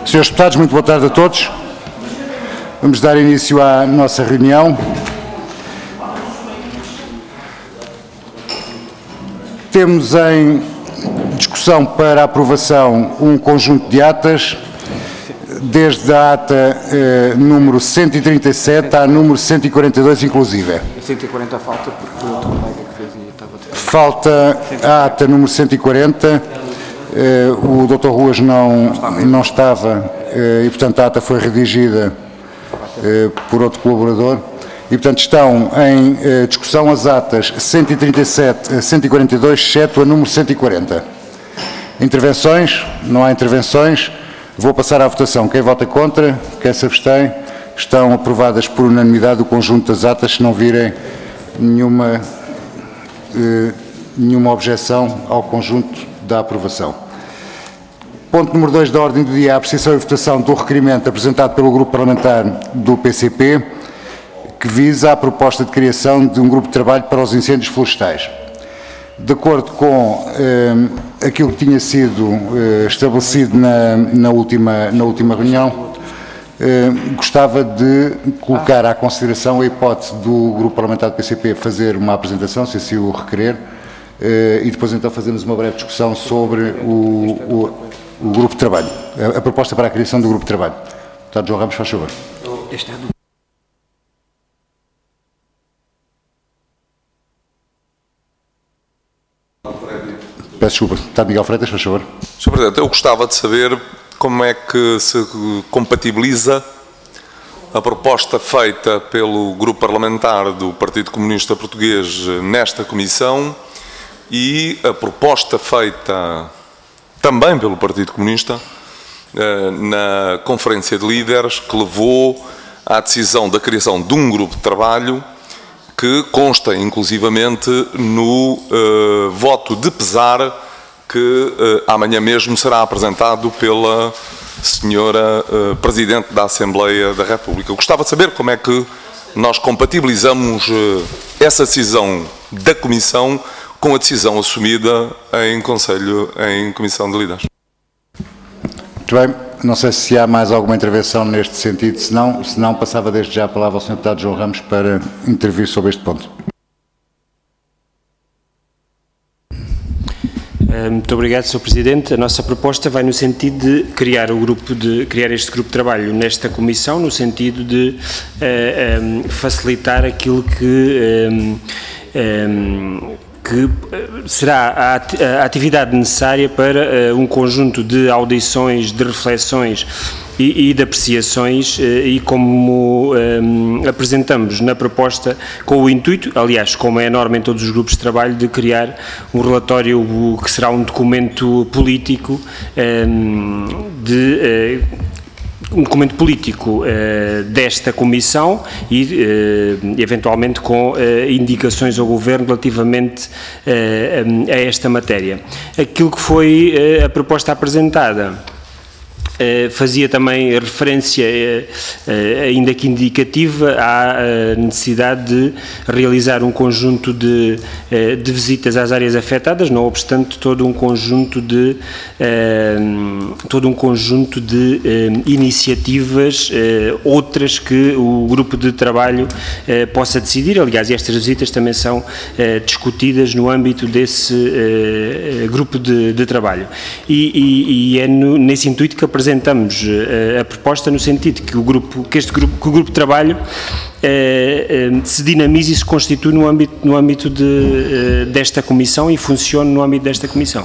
Senhores deputados, muito boa tarde a todos. Vamos dar início à nossa reunião. Temos em discussão para aprovação um conjunto de atas, desde a ata número 137 à número 142 inclusive. 140 falta porque foi outro colega que fez e estava... Falta a ata número 140, o Dr. Ruas não estava e, portanto, a ata foi redigida por outro colaborador e, portanto, estão em discussão as atas 137 a 142, exceto a número 140. Intervenções? Não há intervenções. Vou passar à votação. Quem vota contra? Quem se abstém? Estão aprovadas por unanimidade o conjunto das atas, se não virem nenhuma objeção ao conjunto da aprovação. Ponto número 2 da ordem do dia, a apreciação e votação do requerimento apresentado pelo Grupo Parlamentar do PCP, que visa a proposta de criação de um grupo de trabalho para os incêndios florestais. De acordo com aquilo que tinha sido estabelecido na última reunião, gostava de colocar à consideração a hipótese do Grupo Parlamentar do PCP fazer uma apresentação, se assim o requerer, e depois então fazermos uma breve discussão sobre o grupo de trabalho, a proposta para a criação do grupo de trabalho. Deputado João Ramos, faz favor. Peço desculpa. Deputado Miguel Freitas, faz favor. Sr. Presidente, eu gostava de saber como é que se compatibiliza a proposta feita pelo Grupo Parlamentar do Partido Comunista Português nesta comissão e a proposta feita também pelo Partido Comunista na Conferência de Líderes, que levou à decisão da criação de um grupo de trabalho que consta inclusivamente no voto de pesar que amanhã mesmo será apresentado pela senhora Presidente da Assembleia da República. Eu gostava de saber como é que nós compatibilizamos essa decisão da Comissão com a decisão assumida em Comissão de Líderes. Muito bem. Não sei se há mais alguma intervenção neste sentido. Se não, passava desde já a palavra ao Sr. Deputado João Ramos para intervir sobre este ponto. Muito obrigado, Sr. Presidente. A nossa proposta vai no sentido de criar este grupo de trabalho nesta Comissão, no sentido de facilitar aquilo que será a atividade necessária para um conjunto de audições, de reflexões e de apreciações, e como apresentamos na proposta, com o intuito, aliás, como é a norma em todos os grupos de trabalho, de criar um relatório que será um documento político desta Comissão e, eventualmente, com indicações ao Governo relativamente a esta matéria. Aquilo que foi a proposta apresentada fazia também referência, ainda que indicativa, à necessidade de realizar um conjunto de visitas às áreas afetadas, não obstante todo um conjunto de iniciativas, outras que o grupo de trabalho possa decidir. Aliás, estas visitas também são discutidas no âmbito desse grupo de trabalho. E é nesse intuito que apresentamos a proposta, no sentido que o grupo de trabalho se dinamize e se constitui no âmbito desta Comissão e funcione no âmbito desta Comissão.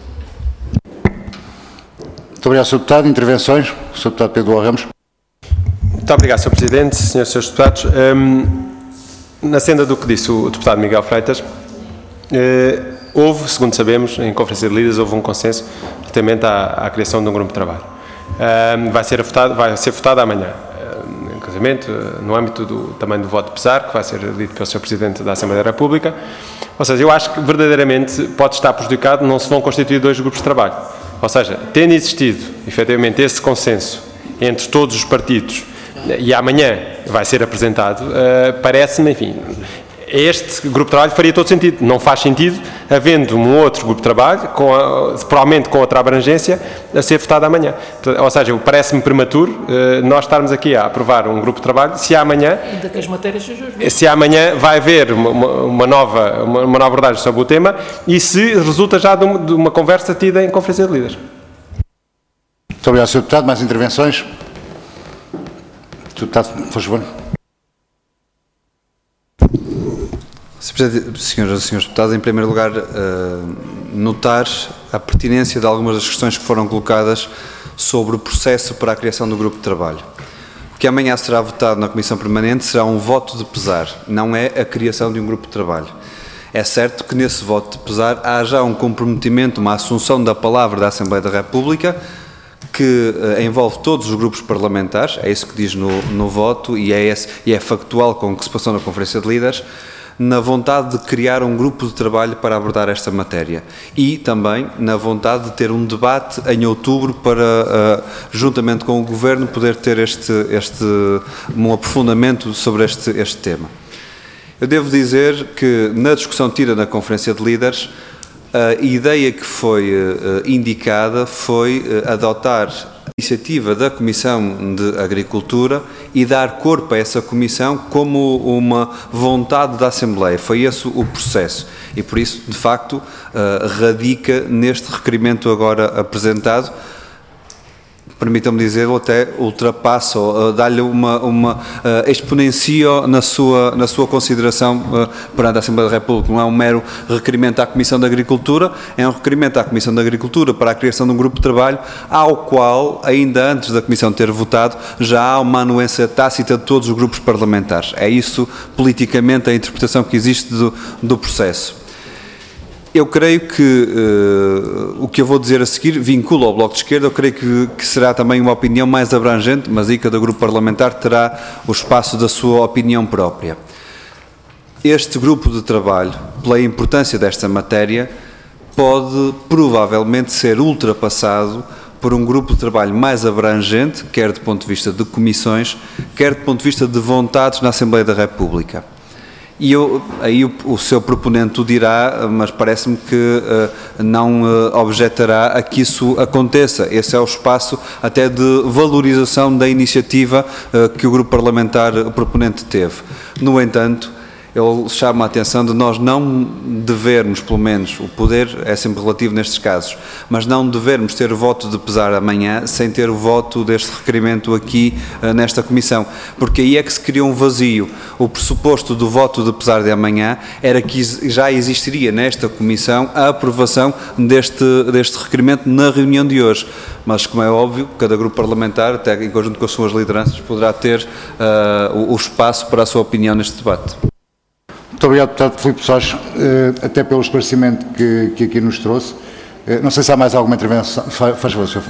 Muito obrigado, Sr. Deputado. Intervenções? Sr. Deputado Pedro Ramos. Muito obrigado, Sr. Presidente, Srs. e Srs. Deputados. Na senda do que disse o Deputado Miguel Freitas, houve, segundo sabemos, em Conferência de Líderes, houve um consenso relativamente à criação de um grupo de trabalho. Vai ser votado amanhã, no âmbito também do voto de pesar, que vai ser lido pelo Sr. Presidente da Assembleia da República. Ou seja, eu acho que verdadeiramente pode estar prejudicado, não se vão constituir dois grupos de trabalho. Ou seja, tendo existido, efetivamente, esse consenso entre todos os partidos, e amanhã vai ser apresentado, parece-me, enfim, este grupo de trabalho faria todo sentido. Não faz sentido, havendo um outro grupo de trabalho, provavelmente com outra abrangência, a ser votado amanhã. Ou seja, parece-me prematuro nós estarmos aqui a aprovar um grupo de trabalho se amanhã... Ainda que as matérias sejam as mesmas. Se amanhã vai haver uma nova abordagem sobre o tema e se resulta já de uma conversa tida em Conferência de Líderes. Muito obrigado, Sr. Deputado. Mais intervenções? Sr. Deputado, por favor. Sr. Presidente, senhoras e senhores deputados, em primeiro lugar, notar a pertinência de algumas das questões que foram colocadas sobre o processo para a criação do grupo de trabalho. O que amanhã será votado na Comissão Permanente será um voto de pesar, não é a criação de um grupo de trabalho. É certo que nesse voto de pesar há já um comprometimento, uma assunção da palavra da Assembleia da República, que envolve todos os grupos parlamentares, é isso que diz no voto e é factual com o que se passou na Conferência de Líderes, na vontade de criar um grupo de trabalho para abordar esta matéria e também na vontade de ter um debate em outubro para, juntamente com o Governo, poder ter um aprofundamento sobre este tema. Eu devo dizer que na discussão tida na Conferência de Líderes, a ideia que foi indicada foi adotar a iniciativa da Comissão de Agricultura e dar corpo a essa Comissão como uma vontade da Assembleia. Foi esse o processo e, por isso, de facto, radica neste requerimento agora apresentado. Permitam-me dizer, até ultrapassa, dá-lhe exponencia na sua consideração perante a Assembleia da República. Não é um mero requerimento à Comissão de Agricultura, é um requerimento à Comissão de Agricultura para a criação de um grupo de trabalho, ao qual, ainda antes da Comissão ter votado, já há uma anuência tácita de todos os grupos parlamentares. É isso, politicamente, a interpretação que existe do processo. Eu creio que o que eu vou dizer a seguir vincula ao Bloco de Esquerda, eu creio que será também uma opinião mais abrangente, mas aí cada grupo parlamentar terá o espaço da sua opinião própria. Este grupo de trabalho, pela importância desta matéria, pode provavelmente ser ultrapassado por um grupo de trabalho mais abrangente, quer do ponto de vista de comissões, quer do ponto de vista de vontades na Assembleia da República. E aí o seu proponente o dirá, mas parece-me que não objetará a que isso aconteça. Esse é o espaço até de valorização da iniciativa que o grupo parlamentar proponente teve. No entanto, eu chamo a atenção de nós não devermos, pelo menos, o poder é sempre relativo nestes casos, mas não devermos ter o voto de pesar amanhã sem ter o voto deste requerimento aqui nesta Comissão, porque aí é que se cria um vazio. O pressuposto do voto de pesar de amanhã era que já existiria nesta Comissão a aprovação deste requerimento na reunião de hoje, mas como é óbvio, cada grupo parlamentar, até em conjunto com as suas lideranças, poderá ter o espaço para a sua opinião neste debate. Muito obrigado, deputado Filipe Soares, até pelo esclarecimento que aqui nos trouxe. Não sei se há mais alguma intervenção. Faz favor, Sr.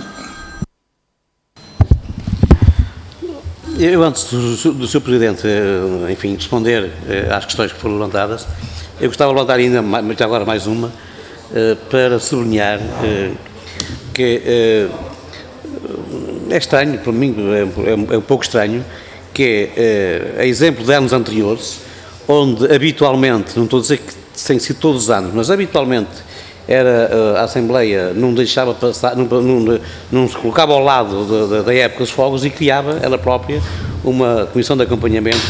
Eu, antes do Sr. Presidente, enfim, responder às questões que foram levantadas, eu gostava de levantar ainda, agora mais uma, para sublinhar que é estranho, para mim é um pouco estranho, que a exemplo de anos anteriores, onde habitualmente, não estou a dizer que tem sido todos os anos, mas habitualmente a Assembleia não deixava passar, não se colocava ao lado da época dos fogos e criava ela própria uma comissão de acompanhamento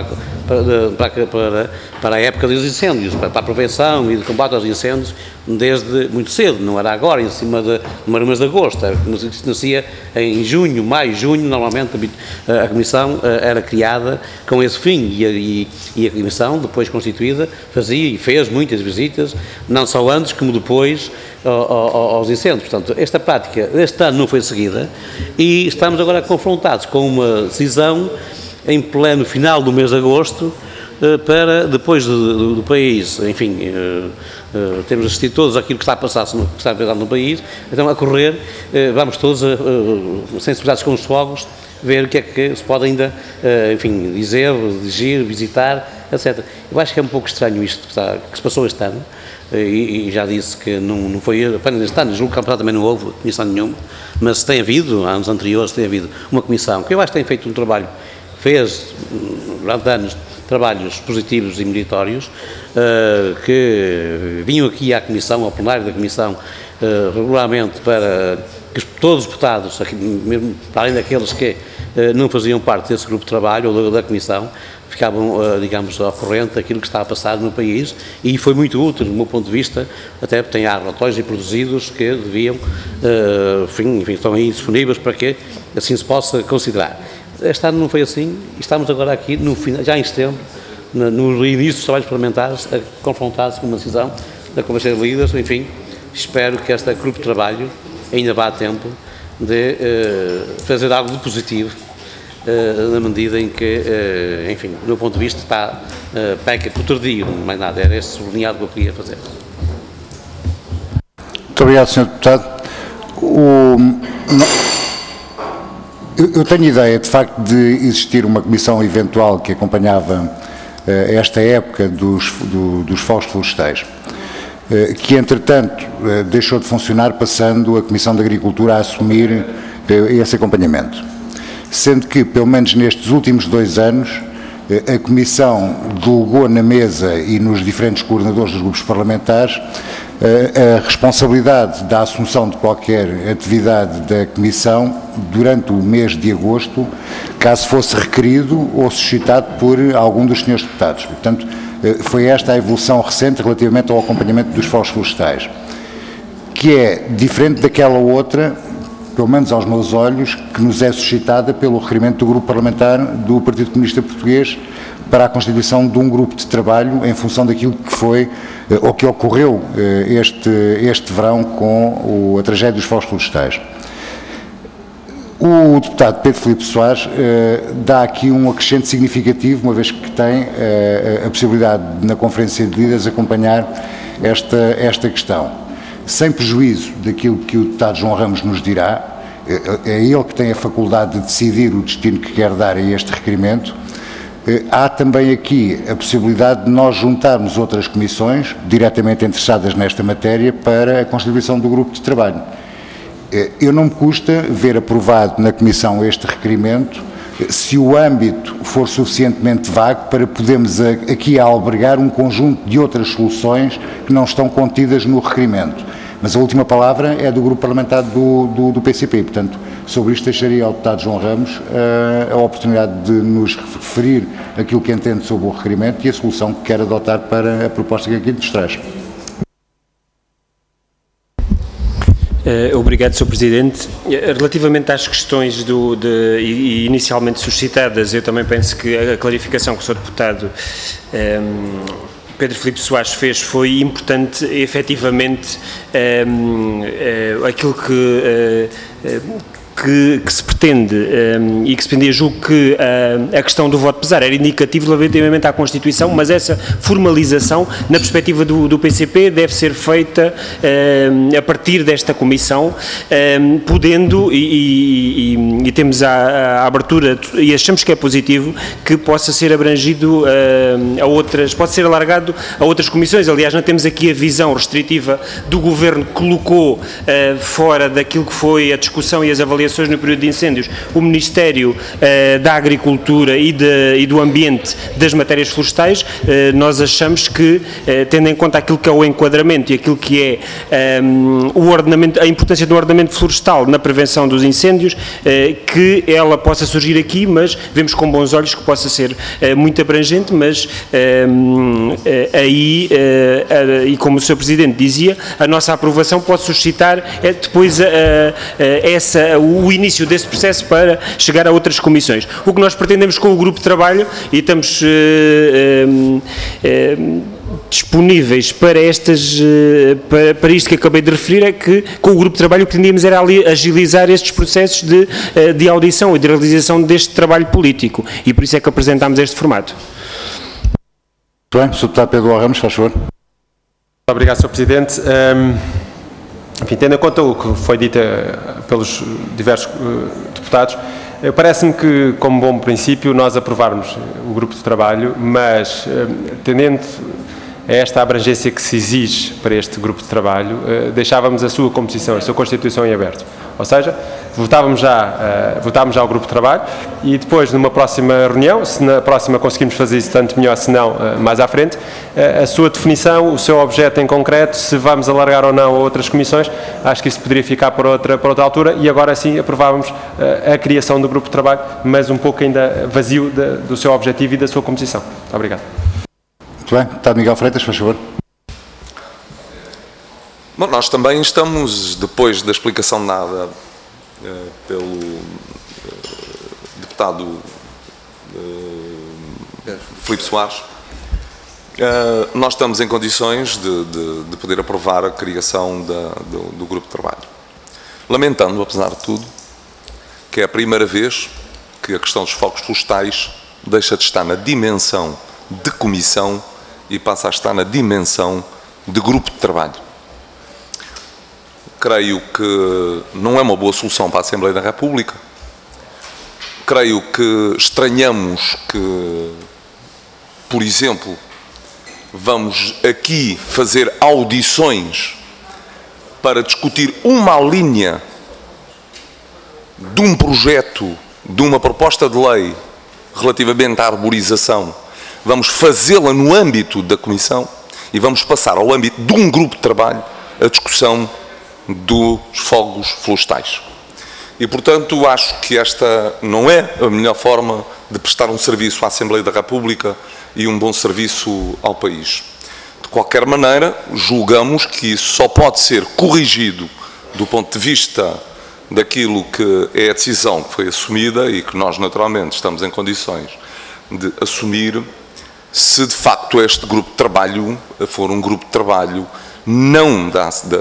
para a época dos incêndios, para a prevenção e de combate aos incêndios, desde muito cedo, não era agora, em cima de mês de agosto, nascia em junho, maio, junho, normalmente a Comissão era criada com esse fim e a Comissão, depois constituída, fazia e fez muitas visitas, não só antes como depois aos incêndios. Portanto, esta prática este ano não foi seguida e estamos agora confrontados com uma decisão em pleno final do mês de agosto, para depois do país, enfim, temos assistido todos àquilo que está a passar no país, então a correr, vamos todos, sensibilizados com os fogos, ver o que é que se pode ainda, enfim, dizer, dirigir, visitar, etc. Eu acho que é um pouco estranho isto que se passou este ano, e já disse que não foi apenas este ano, julgo que também não houve comissão nenhuma, mas tem havido, há anos anteriores, tem havido uma comissão, que eu acho que tem feito um trabalho, fez durante anos, trabalhos positivos e meritórios, que vinham aqui à Comissão, ao plenário da Comissão, regularmente para que todos os deputados, mesmo para além daqueles que não faziam parte desse grupo de trabalho ou da Comissão, ficavam, digamos, ao corrente daquilo que está a passar no país, e foi muito útil, do meu ponto de vista, até porque tem relatórios produzidos que deviam, enfim, estão aí disponíveis para que assim se possa considerar. Este ano não foi assim, e estamos agora aqui, no final, já em setembro, no início dos trabalhos parlamentares, a confrontar-se com uma decisão da Conferência de Líderes. Enfim, espero que este grupo de trabalho ainda vá a tempo de fazer algo de positivo, na medida em que, enfim, do meu ponto de vista, está peca por tardio, não mais nada, era esse sublinhado que eu queria fazer. Muito obrigado, Sr. Deputado. Eu tenho ideia, de facto, de existir uma comissão eventual que acompanhava esta época dos fogos florestais, que, entretanto, deixou de funcionar, passando a Comissão de Agricultura a assumir esse acompanhamento. Sendo que, pelo menos nestes últimos 2 anos, a Comissão delegou na mesa e nos diferentes coordenadores dos grupos parlamentares a responsabilidade da assunção de qualquer atividade da Comissão durante o mês de agosto, caso fosse requerido ou suscitado por algum dos senhores deputados. Portanto, foi esta a evolução recente relativamente ao acompanhamento dos fogos florestais, que é diferente daquela outra, pelo menos aos meus olhos, que nos é suscitada pelo requerimento do Grupo Parlamentar do Partido Comunista Português para a constituição de um grupo de trabalho em função daquilo que foi, ou que ocorreu este verão com a tragédia dos fogos florestais. O deputado Pedro Filipe Soares dá aqui um acrescente significativo, uma vez que tem a possibilidade de, na Conferência de Líderes, acompanhar esta questão. Sem prejuízo daquilo que o deputado João Ramos nos dirá, é ele que tem a faculdade de decidir o destino que quer dar a este requerimento. Há também aqui a possibilidade de nós juntarmos outras comissões diretamente interessadas nesta matéria para a constituição do grupo de trabalho. Eu não me custa ver aprovado na Comissão este requerimento, se o âmbito for suficientemente vago para podermos aqui albergar um conjunto de outras soluções que não estão contidas no requerimento. Mas a última palavra é do Grupo Parlamentar do PCP. Portanto, sobre isto deixaria ao deputado João Ramos a oportunidade de nos referir aquilo que entende sobre o requerimento e a solução que quer adotar para a proposta que aqui nos traz. Obrigado, Sr. Presidente. Relativamente às questões inicialmente suscitadas, eu também penso que a clarificação que o Sr. Deputado Pedro Filipe Soares fez foi importante, efetivamente, aquilo que se pretende e que se pretendia. Julgo que a questão do voto pesar era indicativo relativamente à Constituição, mas essa formalização, na perspectiva do PCP, deve ser feita a partir desta Comissão, podendo, e temos a abertura, e achamos que é positivo, que possa ser abrangido a outras, pode ser alargado a outras comissões. Aliás, não temos aqui a visão restritiva do Governo, que colocou fora daquilo que foi a discussão e as avaliações no período de incêndios, o Ministério da Agricultura e do Ambiente das matérias florestais. Nós achamos que, tendo em conta aquilo que é o enquadramento e aquilo que é o ordenamento, a importância do ordenamento florestal na prevenção dos incêndios, que ela possa surgir aqui, mas vemos com bons olhos que possa ser muito abrangente, mas aí, e como o Sr. Presidente dizia, a nossa aprovação pode suscitar depois o início desse processo para chegar a outras comissões. O que nós pretendemos com o grupo de trabalho, e estamos disponíveis para para isto que acabei de referir, é que com o grupo de trabalho o que pretendíamos era agilizar estes processos de audição e de realização deste trabalho político, e por isso é que apresentámos este formato. Muito bem, Sr. Deputado Pedro Ramos, faz favor. Muito obrigado, Sr. Presidente. Enfim, tendo em conta o que foi dito pelos diversos deputados, parece-me que, como bom princípio, nós aprovarmos o grupo de trabalho, mas, tendendo a esta abrangência que se exige para este grupo de trabalho, deixávamos a sua composição, a sua constituição em aberto. Ou seja, votámos já o grupo de trabalho e depois, numa próxima reunião, se na próxima conseguimos fazer isso tanto melhor, se não, mais à frente, a sua definição, o seu objeto em concreto, se vamos alargar ou não a outras comissões, acho que isso poderia ficar para outra altura e agora sim aprovávamos a criação do grupo de trabalho, mas um pouco ainda vazio do seu objetivo e da sua composição. Obrigado. Muito bem. Deputado Miguel Freitas, faz favor. Bom, nós também estamos, depois da explicação dada pelo deputado Filipe Soares, nós estamos em condições de poder aprovar a criação do grupo de trabalho. Lamentando, apesar de tudo, que é a primeira vez que a questão dos fogos florestais deixa de estar na dimensão de comissão e passa a estar na dimensão de grupo de trabalho. Creio que não é uma boa solução para a Assembleia da República. Creio que estranhamos que, por exemplo, vamos aqui fazer audições para discutir uma linha de um projeto, de uma proposta de lei relativamente à arborização. Vamos fazê-la no âmbito da Comissão e vamos passar ao âmbito de um grupo de trabalho a discussão dos fogos florestais. E, portanto, acho que esta não é a melhor forma de prestar um serviço à Assembleia da República e um bom serviço ao país. De qualquer maneira, julgamos que isso só pode ser corrigido do ponto de vista daquilo que é a decisão que foi assumida e que nós, naturalmente, estamos em condições de assumir, se de facto este grupo de trabalho for um grupo de trabalho não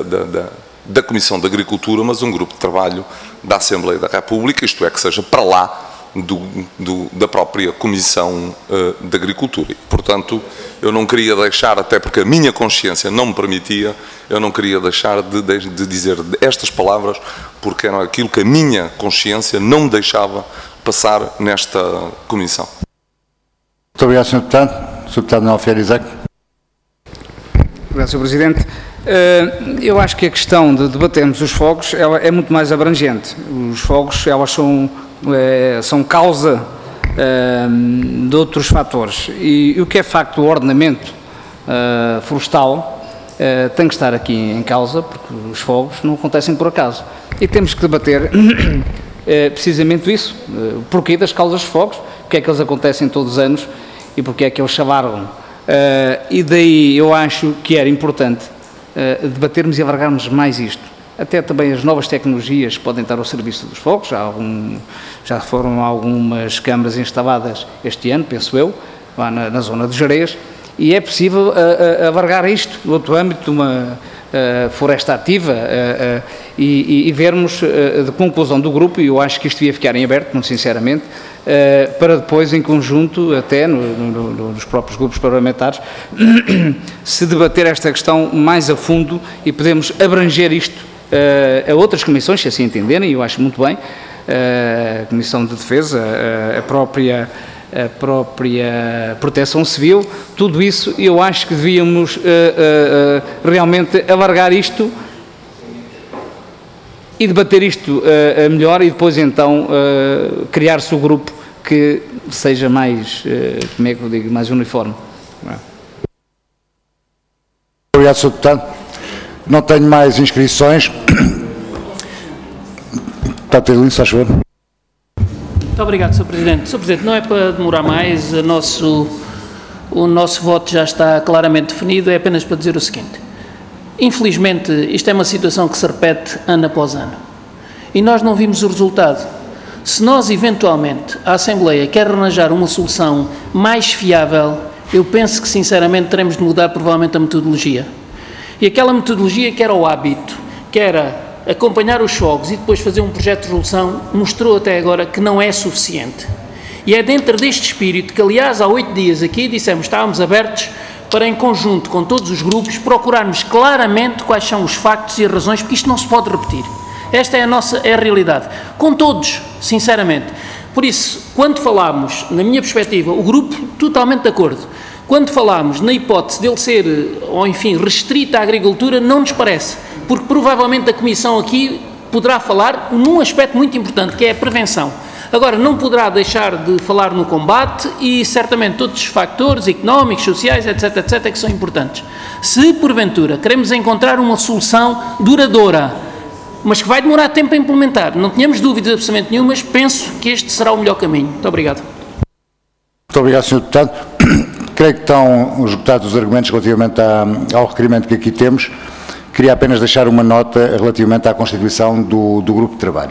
da Comissão de Agricultura, mas um grupo de trabalho da Assembleia da República, isto é, que seja para lá da própria Comissão de Agricultura. Portanto, eu não queria deixar, até porque a minha consciência não me permitia, eu não queria deixar de dizer estas palavras, porque era aquilo que a minha consciência não me deixava passar nesta Comissão. Muito obrigado, Sr. Deputado. Sr. Deputado Manuel Ferreira Isaac. Obrigado, Sr. Presidente. Eu acho que a questão de debatermos os fogos ela é muito mais abrangente. Os fogos elas são causa de outros fatores. E o que é facto, o ordenamento florestal tem que estar aqui em causa, porque os fogos não acontecem por acaso. E temos que debater precisamente isso, o porquê das causas dos fogos, porque é que eles acontecem todos os anos e porque é que eles se alargam. E daí eu acho que era importante debatermos e alargarmos mais isto. Até também as novas tecnologias podem estar ao serviço dos fogos, já foram algumas câmaras instaladas este ano, penso eu, lá na zona de Jerez, e é possível alargar isto no outro âmbito, uma floresta ativa, e vermos de conclusão do grupo, e eu acho que isto devia ficar em aberto, muito sinceramente, para depois, em conjunto, até nos próprios grupos parlamentares, se debater esta questão mais a fundo e podemos abranger isto a outras comissões, se assim entenderem, e eu acho muito bem, a Comissão de Defesa, a própria Proteção Civil, tudo isso, eu acho que devíamos realmente alargar isto e debater isto melhor e depois então criar-se o grupo que seja mais, como é que eu digo, mais uniforme. Obrigado, Sr. Deputado. Não tenho mais inscrições. Deputado Terilino, se faz favor. Muito obrigado, Sr. Presidente. Sr. Presidente, não é para demorar mais, o nosso voto já está claramente definido, é apenas para dizer o seguinte. Infelizmente, isto é uma situação que se repete ano após ano. E nós não vimos o resultado. Se nós, eventualmente, a Assembleia quer arranjar uma solução mais fiável, eu penso que, sinceramente, teremos de mudar provavelmente a metodologia. E aquela metodologia que era o hábito, que era acompanhar os fogos e depois fazer um projeto de resolução, mostrou até agora que não é suficiente. E é dentro deste espírito que, aliás, há 8 dias aqui dissemos que estávamos abertos para, em conjunto com todos os grupos, procurarmos claramente quais são os factos e as razões, porque isto não se pode repetir. Esta é a realidade. Com todos, sinceramente. Por isso, quando falámos, na minha perspectiva, o grupo totalmente de acordo. Quando falámos na hipótese dele ser, ou enfim, restrito à agricultura, não nos parece. Porque provavelmente a Comissão aqui poderá falar num aspecto muito importante, que é a prevenção. Agora, não poderá deixar de falar no combate e, certamente, todos os fatores económicos, sociais, etc., etc., que são importantes. Se, porventura, queremos encontrar uma solução duradoura, mas que vai demorar tempo a implementar, não tenhamos dúvidas absolutamente nenhumas, penso que este será o melhor caminho. Muito obrigado. Muito obrigado, Sr. Deputado. Creio que estão esgotados os argumentos relativamente ao requerimento que aqui temos. Queria apenas deixar uma nota relativamente à constituição do grupo de trabalho.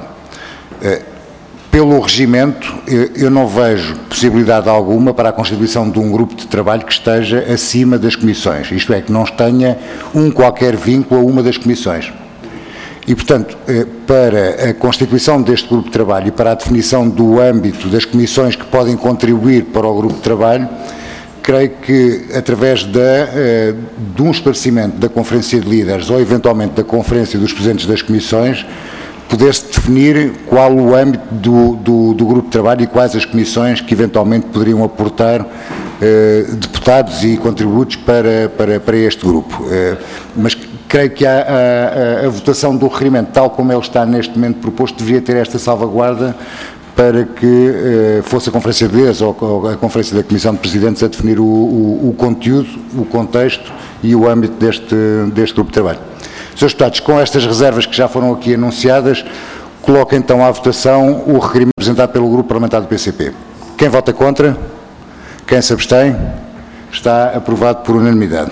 Pelo regimento, eu não vejo possibilidade alguma para a constituição de um grupo de trabalho que esteja acima das comissões, isto é, que não tenha qualquer vínculo a uma das comissões. E, portanto, para a constituição deste grupo de trabalho e para a definição do âmbito das comissões que podem contribuir para o grupo de trabalho, creio que, através de um esclarecimento da Conferência de Líderes ou, eventualmente, da Conferência dos Presidentes das Comissões, poder-se definir qual o âmbito do grupo de trabalho e quais as comissões que eventualmente poderiam aportar deputados e contributos para este grupo. Mas creio que a votação do requerimento, tal como ele está neste momento proposto, deveria ter esta salvaguarda para que fosse a Conferência de Líderes ou a Conferência da Comissão de Presidentes a definir o conteúdo, o contexto e o âmbito deste grupo de trabalho. Srs. Deputados, com estas reservas que já foram aqui anunciadas, coloco então à votação o requerimento apresentado pelo Grupo Parlamentar do PCP. Quem vota contra? Quem se abstém? Está aprovado por unanimidade.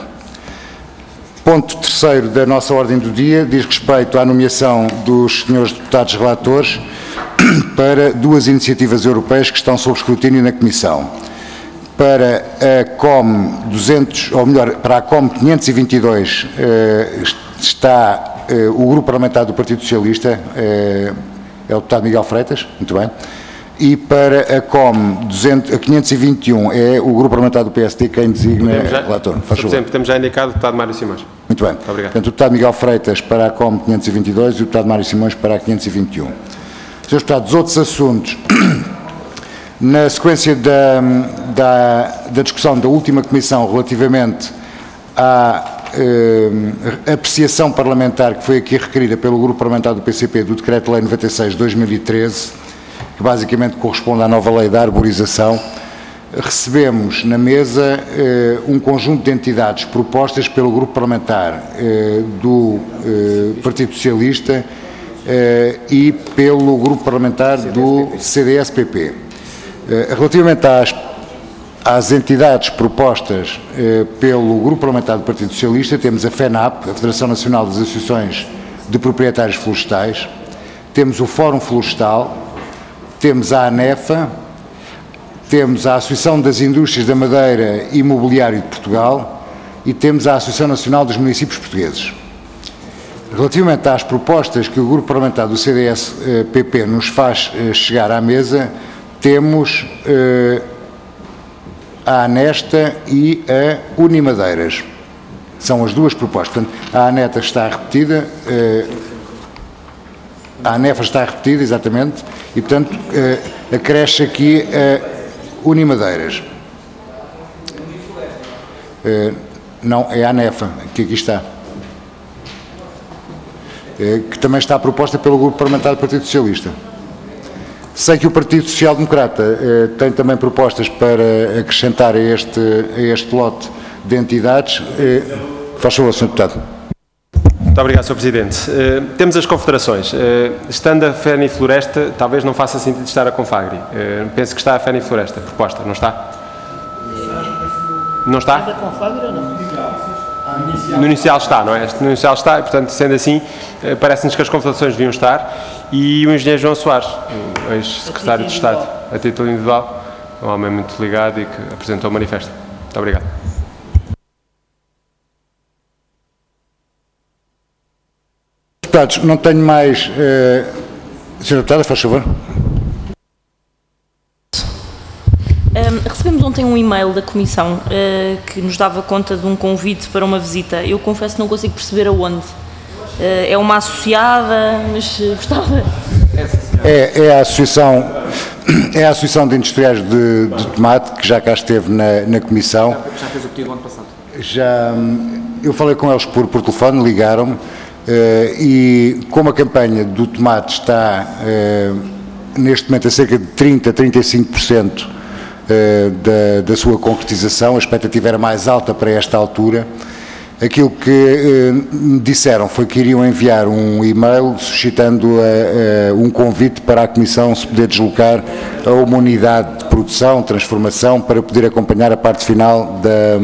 Ponto terceiro da nossa ordem do dia diz respeito à nomeação dos senhores deputados relatores para duas iniciativas europeias que estão sob escrutínio na Comissão. Para a COM 200, ou melhor, para a COM 522 está o Grupo Parlamentar do Partido Socialista, é o deputado Miguel Freitas, muito bem, e para a COM 521 é o Grupo Parlamentar do PSD quem designa relator. Faz favor. Temos já indicado o deputado Mário Simões. Muito bem. Obrigado. Portanto, o deputado Miguel Freitas para a COM 522 e o deputado Mário Simões para a 521. Srs. Deputados, outros assuntos. Na sequência da discussão da última Comissão relativamente à apreciação parlamentar que foi aqui requerida pelo Grupo Parlamentar do PCP do Decreto-Lei 96 de 2013, que basicamente corresponde à nova Lei da Arborização, recebemos na mesa um conjunto de entidades propostas pelo Grupo Parlamentar do Partido Socialista e pelo Grupo Parlamentar do CDS-PP. Relativamente às entidades propostas pelo Grupo Parlamentar do Partido Socialista, temos a FENAP, a Federação Nacional das Associações de Proprietários Florestais, temos o Fórum Florestal, temos a ANEFA, temos a Associação das Indústrias da Madeira e Mobiliário de Portugal e temos a Associação Nacional dos Municípios Portugueses. Relativamente às propostas que o Grupo Parlamentar do CDS-PP nos faz chegar à mesa, temos a ANESTA e a Unimadeiras. São as duas propostas. Portanto, a ANETA está repetida, a ANEFA está repetida, exatamente, e, portanto, acresce aqui a Unimadeiras. Não, é a ANEFA, que aqui está. Que também está proposta pelo Grupo Parlamentar do Partido Socialista. Sei que o Partido Social Democrata tem também propostas para acrescentar a este lote de entidades. Faz favor, Sr. Deputado. Muito obrigado, Sr. Presidente. Temos as confederações. Estando a FENIFloresta, talvez não faça sentido estar a Confagri. Penso que está a FENIFloresta proposta, não está? Não está? É da Confagri ou não? No inicial está, não é? No inicial está, e, portanto, sendo assim, parece-nos que as confederações deviam estar, e o engenheiro João Soares, o ex-secretário de Estado, a título individual, um homem muito ligado e que apresentou o manifesto. Muito obrigado. Deputados, não tenho mais... Sr. Deputada, faz favor. Recebemos ontem um e-mail da Comissão que nos dava conta de um convite para uma visita. Eu confesso que não consigo perceber aonde. É uma associada, mas gostava... É a Associação de Industriais de Tomate, que já cá esteve na Comissão. Já fez o pedido ano passado. Eu falei com eles por telefone, ligaram-me. e como a campanha do tomate está neste momento a cerca de 30% a 35% da sua concretização, a expectativa era mais alta para esta altura. Aquilo que me disseram foi que iriam enviar um e-mail suscitando um convite para a Comissão se poder deslocar a uma unidade de produção, transformação, para poder acompanhar a parte final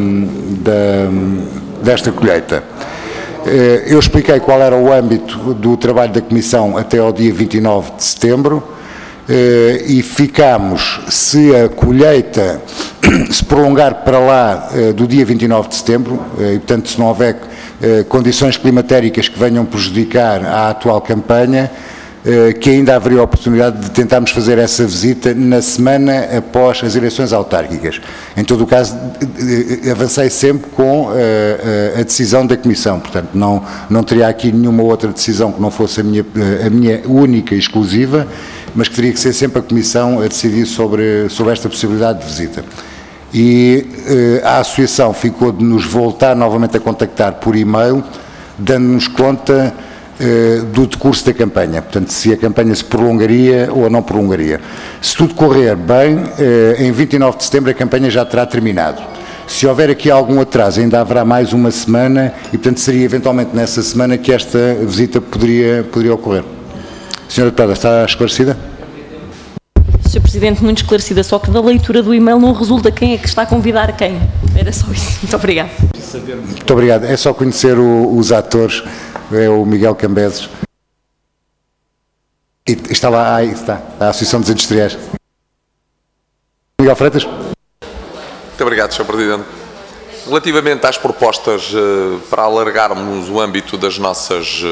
desta colheita. Eu expliquei qual era o âmbito do trabalho da Comissão até ao dia 29 de setembro e ficámos, se a colheita se prolongar para lá do dia 29 de setembro, e portanto se não houver condições climatéricas que venham prejudicar a atual campanha, que ainda haveria a oportunidade de tentarmos fazer essa visita na semana após as eleições autárquicas. Em todo o caso, avancei sempre com a decisão da Comissão, portanto não teria aqui nenhuma outra decisão que não fosse a minha única e exclusiva, mas que teria que ser sempre a Comissão a decidir sobre esta possibilidade de visita. E a Associação ficou de nos voltar novamente a contactar por e-mail, dando-nos conta do decurso da campanha, portanto, se a campanha se prolongaria ou não prolongaria. Se tudo correr bem, em 29 de setembro a campanha já terá terminado. Se houver aqui algum atraso, ainda haverá mais uma semana e, portanto, seria eventualmente nessa semana que esta visita poderia ocorrer. Senhora Deputada, está esclarecida? Sr. Presidente, muito esclarecida, só que da leitura do e-mail não resulta quem é que está a convidar quem. Era só isso. Muito obrigada. Muito obrigado. É só conhecer os atores, é o Miguel Cambeses. E está lá, aí está, a Associação dos Industriais. Miguel Freitas. Muito obrigado, Sr. Presidente. Relativamente às propostas para alargarmos o âmbito das nossas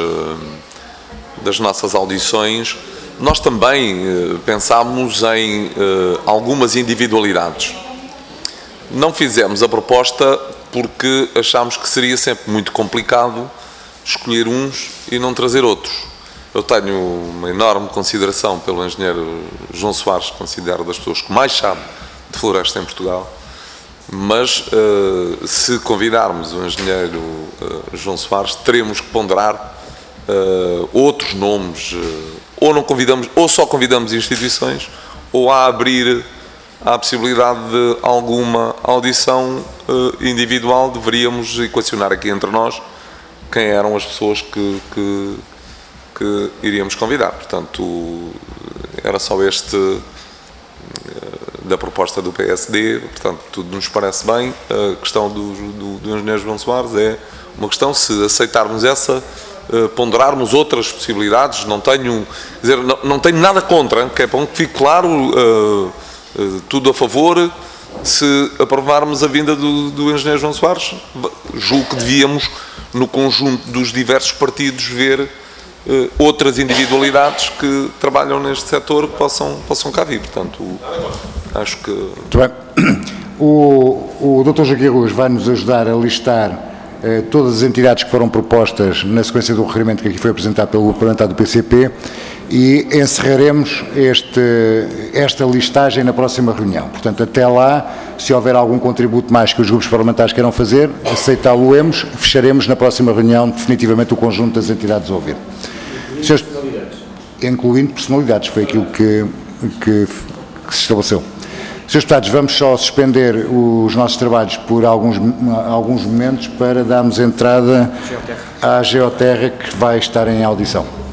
audições, nós também pensámos em algumas individualidades. Não fizemos a proposta porque achámos que seria sempre muito complicado escolher uns e não trazer outros. Eu tenho uma enorme consideração pelo engenheiro João Soares, considero das pessoas que mais sabe de floresta em Portugal, mas se convidarmos o engenheiro João Soares, teremos que ponderar outros nomes, ou não convidamos, ou só convidamos instituições, ou a abrir a possibilidade de alguma audição individual. Deveríamos equacionar aqui entre nós quem eram as pessoas que iríamos convidar. Portanto, era só este da proposta do PSD, portanto, tudo nos parece bem. A questão do engenheiro João Soares é uma questão, se aceitarmos essa, ponderarmos outras possibilidades. Não tenho nada contra, que é bom que fique claro, tudo a favor. Se aprovarmos a vinda do engenheiro João Soares, julgo que devíamos, no conjunto dos diversos partidos, ver outras individualidades que trabalham neste setor que possam cá vir. Portanto, acho que... Muito bem. O Dr. Joaquim Ruas vai nos ajudar a listar todas as entidades que foram propostas na sequência do requerimento que aqui foi apresentado pelo grupo parlamentar do PCP, e encerraremos esta listagem na próxima reunião. Portanto, até lá, se houver algum contributo mais que os grupos parlamentares queiram fazer, aceitá-lo-emos, fecharemos na próxima reunião definitivamente o conjunto das entidades a ouvir. Incluindo personalidades, foi aquilo que se estabeleceu. Srs. Deputados, vamos só suspender os nossos trabalhos por alguns momentos para darmos entrada à Geoterra, que vai estar em audição.